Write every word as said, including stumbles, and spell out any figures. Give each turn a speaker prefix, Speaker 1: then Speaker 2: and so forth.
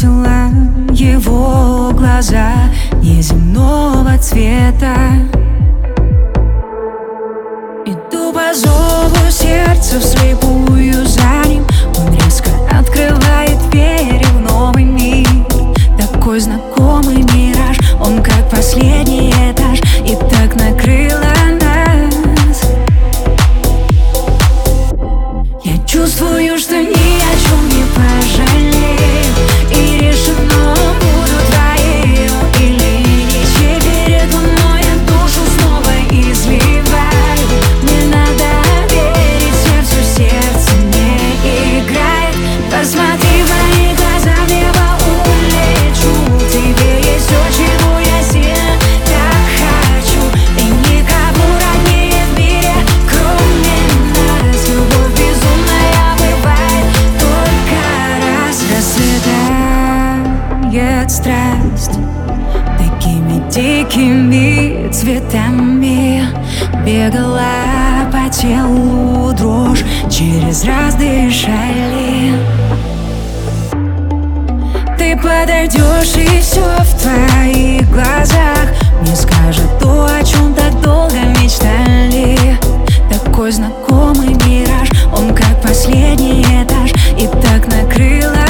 Speaker 1: заметила его глаза неземного цвета. Иду по зову сердца вслепую за ним. Он резко открывает двери в новый мир. Такой знакомый мираж, он как последний этаж, и так накрыло нас. Я чувствую, что ни о чем не пожалею, и решено буду твоей или ничей. Перед луной я душу снова изливаю. Мне надо верить сердцу, сердце не играет. Посмотри в мои глаза, в небо улечу. В тебе есть все, чего я сильно так хочу, и никого роднее в мире, кроме нас. Любовь безумная бывает только раз. Расцветает страсть такими дикими цветами. Бегала по телу дрожь, через раз дышали. Ты подойдешь, и все в твоих глазах мне скажет то, о чем так долго мечтали. Такой знакомый мираж, он как последний этаж, и так накрыло